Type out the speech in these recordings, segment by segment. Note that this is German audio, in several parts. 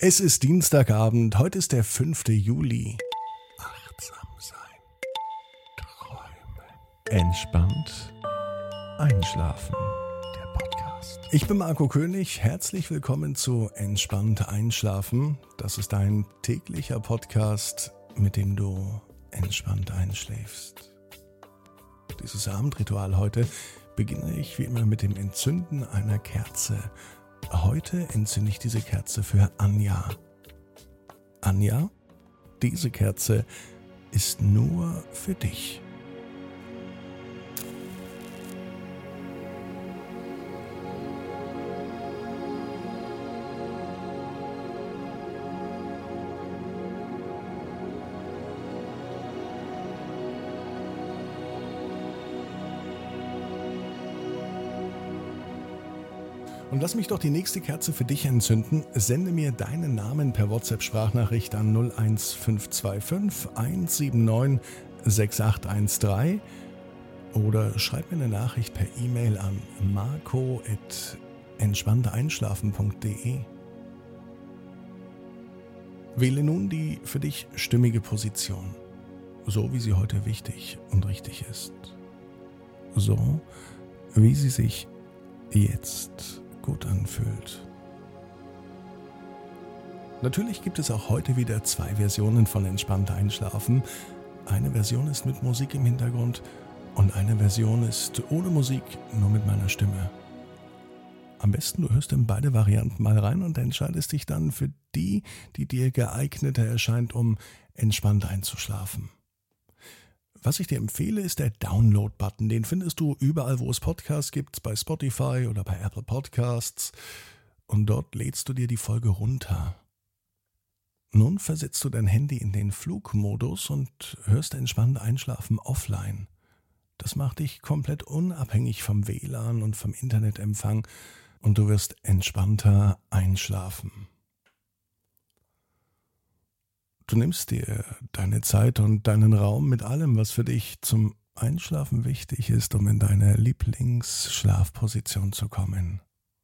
Es ist Dienstagabend, heute ist der 5. Juli. Achtsam sein, träumen, entspannt einschlafen. Der Podcast. Ich bin Marco König, herzlich willkommen zu Entspannt einschlafen. Das ist ein täglicher Podcast, mit dem du entspannt einschläfst. Dieses Abendritual heute beginne ich wie immer mit dem Entzünden einer Kerze. Heute entzünde ich diese Kerze für Anja. Anja, diese Kerze ist nur für dich. Und lass mich doch die nächste Kerze für dich entzünden. Sende mir deinen Namen per WhatsApp-Sprachnachricht an 01525 179 6813 oder schreib mir eine Nachricht per E-Mail an marco@entspannteinschlafen.de. Wähle nun die für dich stimmige Position, so wie sie heute wichtig und richtig ist. So wie sie sich jetzt gut anfühlt. Natürlich gibt es auch heute wieder 2 Versionen von Entspannt einschlafen. Eine Version ist mit Musik im Hintergrund und eine Version ist ohne Musik, nur mit meiner Stimme. Am besten du hörst in beide Varianten mal rein und entscheidest dich dann für die, die dir geeigneter erscheint, um entspannt einzuschlafen. Was ich dir empfehle, ist der Download-Button. Den findest du überall, wo es Podcasts gibt, bei Spotify oder bei Apple Podcasts. Und dort lädst du dir die Folge runter. Nun versetzt du dein Handy in den Flugmodus und hörst entspannt einschlafen offline. Das macht dich komplett unabhängig vom WLAN und vom Internetempfang und du wirst entspannter einschlafen. Du nimmst dir deine Zeit und deinen Raum mit allem, was für dich zum Einschlafen wichtig ist, um in deine Lieblingsschlafposition zu kommen.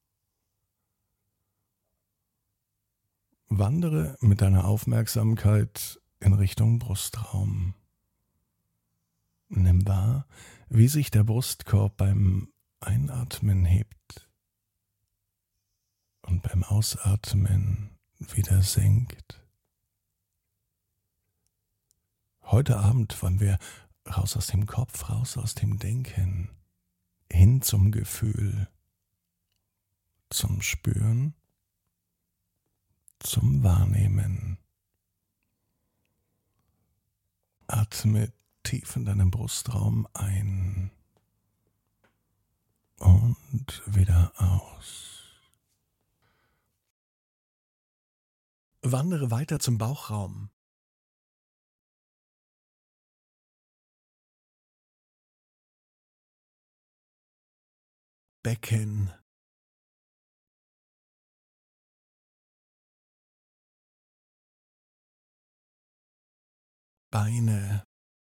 Wandere mit deiner Aufmerksamkeit in Richtung Brustraum. Nimm wahr, wie sich der Brustkorb beim Einatmen hebt und beim Ausatmen wieder senkt. Heute Abend wollen wir raus aus dem Kopf, raus aus dem Denken, hin zum Gefühl, zum Spüren, zum Wahrnehmen. Atme tief in deinem Brustraum ein und wieder aus. Wandere weiter zum Bauchraum. Becken, Beine,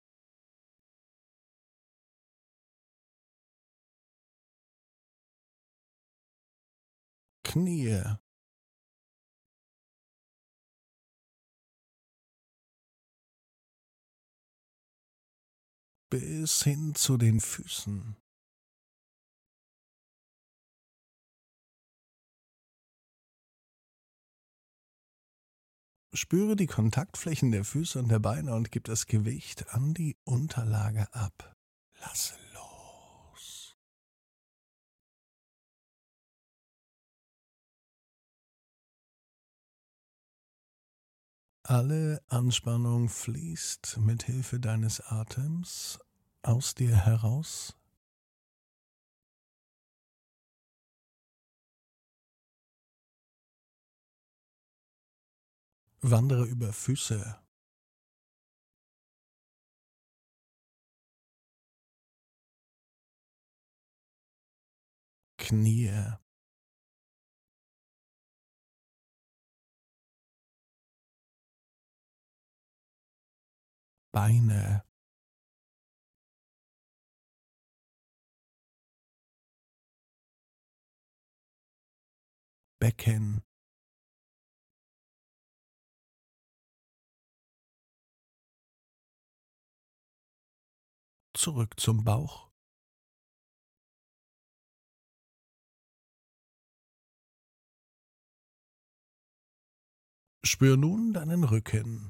Knie, bis hin zu den Füßen. Spüre die Kontaktflächen der Füße und der Beine und gib das Gewicht an die Unterlage ab. Lasse los. Alle Anspannung fließt mit Hilfe deines Atems aus dir heraus. Wandere über Füße, Knie, Beine, Becken, zurück zum Bauch. Spür nun deinen Rücken.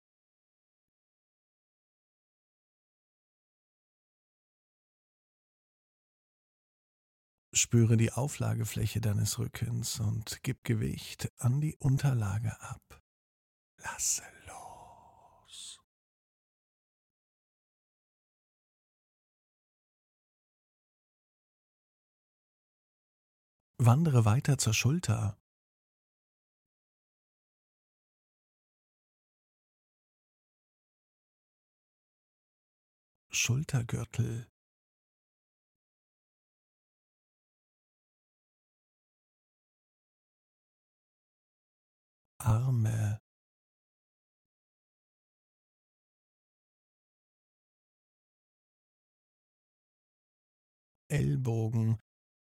Spüre die Auflagefläche deines Rückens und gib Gewicht an die Unterlage ab. Lasse los. Wandere weiter zur Schulter. Schultergürtel. Arme. Ellbogen.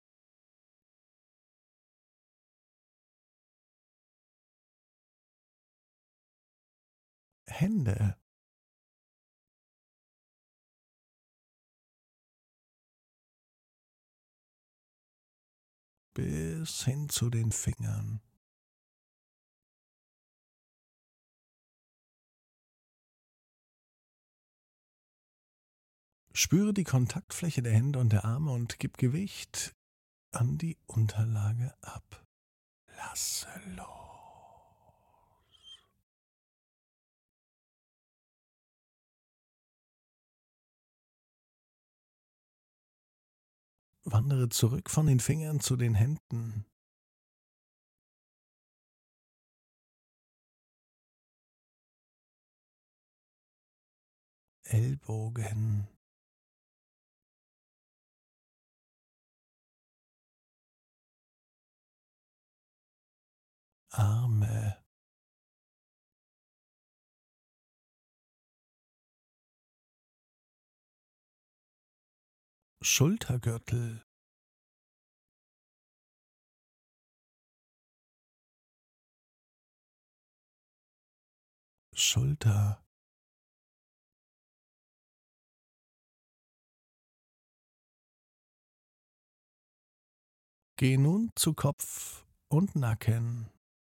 Hände. Bis hin zu den Fingern. Spüre die Kontaktfläche der Hände und der Arme und gib Gewicht an die Unterlage ab. Lasse los. Wandere zurück von den Fingern zu den Händen. Ellbogen. Arme. Schultergürtel. Schulter. Geh nun zu Kopf und Nacken.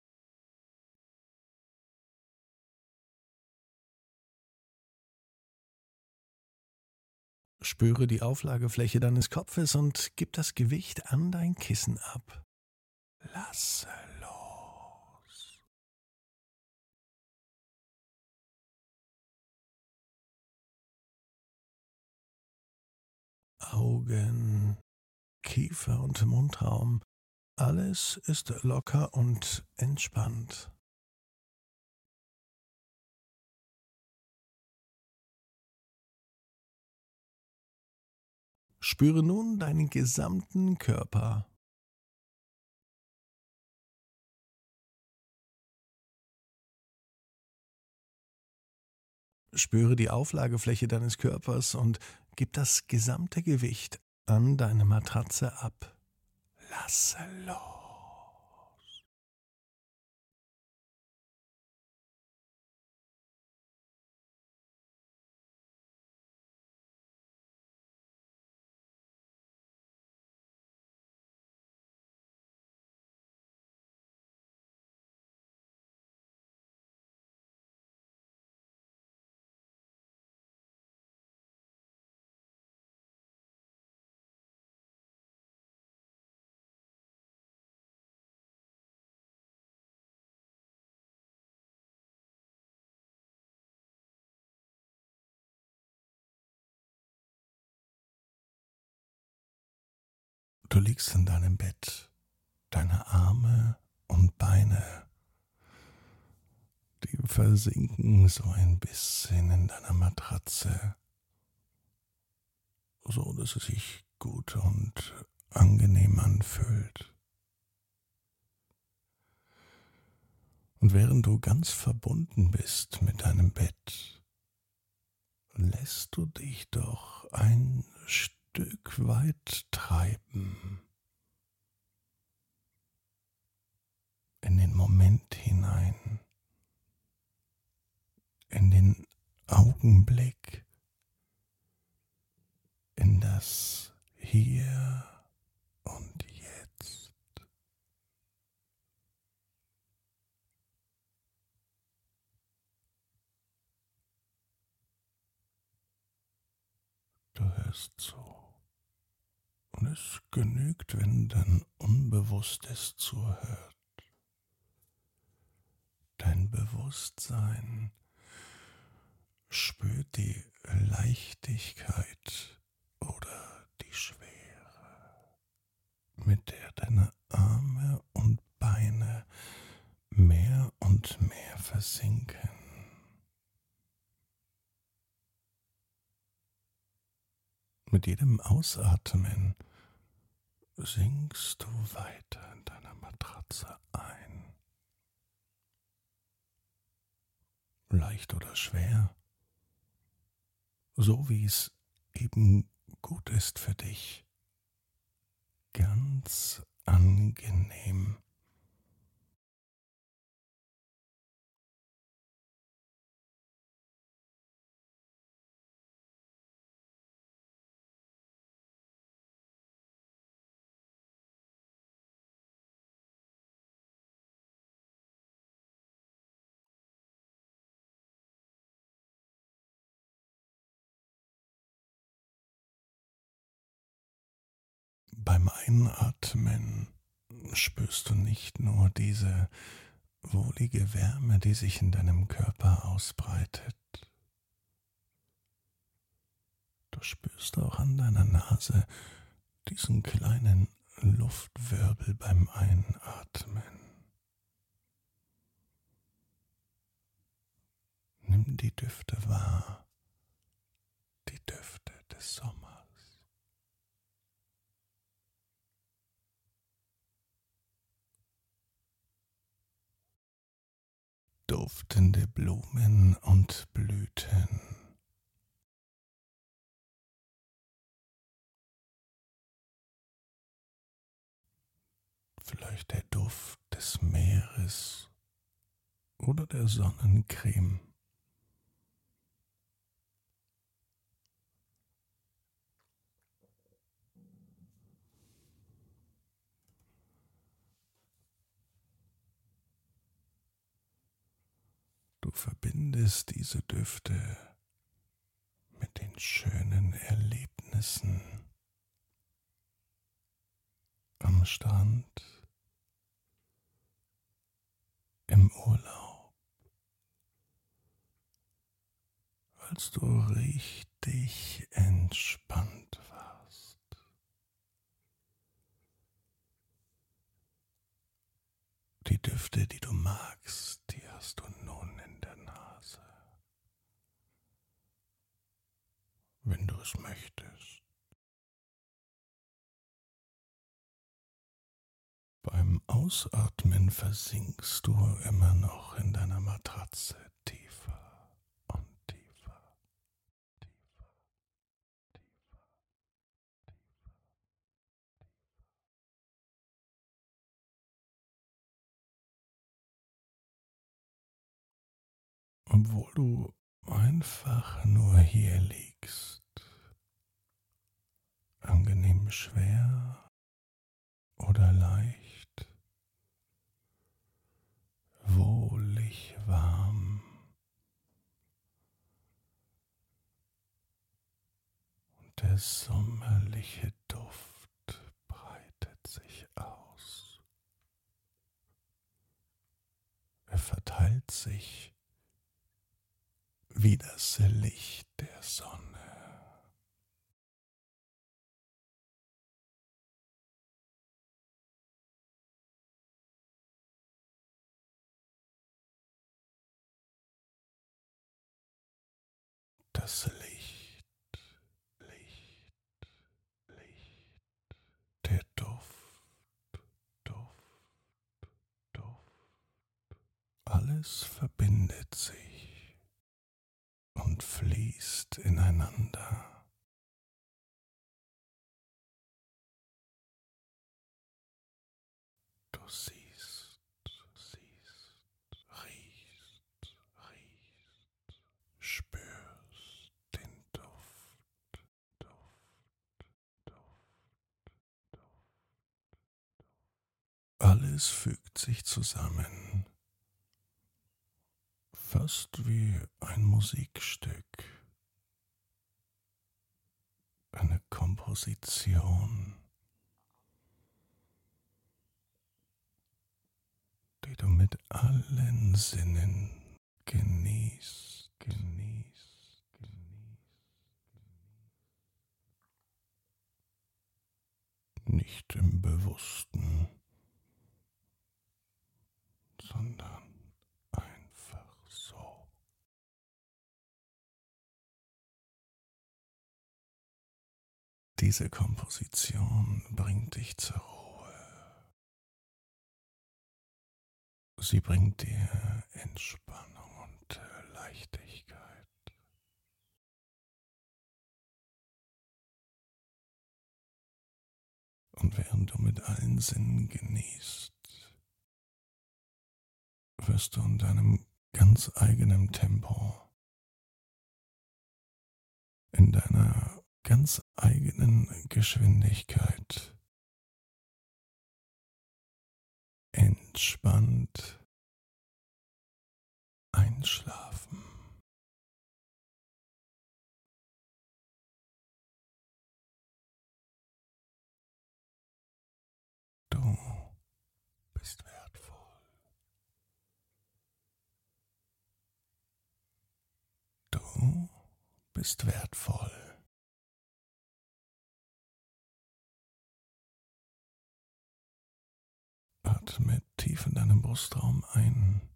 Spüre die Auflagefläche deines Kopfes und gib das Gewicht an dein Kissen ab. Lasse los. Augen, Kiefer und Mundraum. Alles ist locker und entspannt. Spüre nun deinen gesamten Körper. Spüre die Auflagefläche deines Körpers und gib das gesamte Gewicht an deine Matratze ab. Lasse los. Du liegst in deinem Bett, deine Arme und Beine, die versinken so ein bisschen in deiner Matratze, so dass es sich gut und angenehm anfühlt. Und während du ganz verbunden bist mit deinem Bett, lässt du dich doch ein Stück weit treiben in den Moment hinein, in den Augenblick, das Hier und Jetzt. Du hörst zu. Und es genügt, wenn dein Unbewusstes zuhört. Dein Bewusstsein spürt die Leichtigkeit oder die Schwere, mit der deine Arme und Beine mehr und mehr versinken. Mit jedem Ausatmen sinkst du weiter in deiner Matratze ein. Leicht oder schwer, so wie es eben gut ist für dich. Ganz angenehm. Beim Einatmen spürst du nicht nur diese wohlige Wärme, die sich in deinem Körper ausbreitet. Du spürst auch an deiner Nase diesen kleinen Luftwirbel beim Einatmen. Nimm die Düfte wahr, die Düfte des Sommers. Duftende Blumen und Blüten. Vielleicht der Duft des Meeres oder der Sonnencreme. Du verbindest diese Düfte mit den schönen Erlebnissen am Strand, im Urlaub, als du richtig entspannt warst. Die Düfte, die du magst, die hast du nun in der Nase, wenn du es möchtest. Beim Ausatmen versinkst du immer noch in deiner Matratze tiefer und tiefer, tiefer, tiefer. Obwohl du einfach nur hier liegst, angenehm schwer oder leicht, wohlig warm und der sommerliche Duft breitet sich aus. Er verteilt sich wie das Licht der Sonne. Das Licht, Licht, Licht, der Duft, Duft, Duft. Alles verbindet sich und fließt ineinander. Du siehst, riechst, spürst den Duft, Duft. alles fügt sich zusammen, fast wie ein Musikstück, eine Komposition, die du mit allen Sinnen genießt. Nicht im Bewussten, sondern einfach so. Diese Komposition bringt dich zur Ruhe. Sie bringt dir Entspannung und Leichtigkeit. Und während du mit allen Sinnen genießt, wirst du in deinem ganz eigenen Tempo, in deiner ganz eigenen Geschwindigkeit entspannt einschlafen. Du bist wertvoll. Du bist wertvoll. Atme tief in deinem Brustraum ein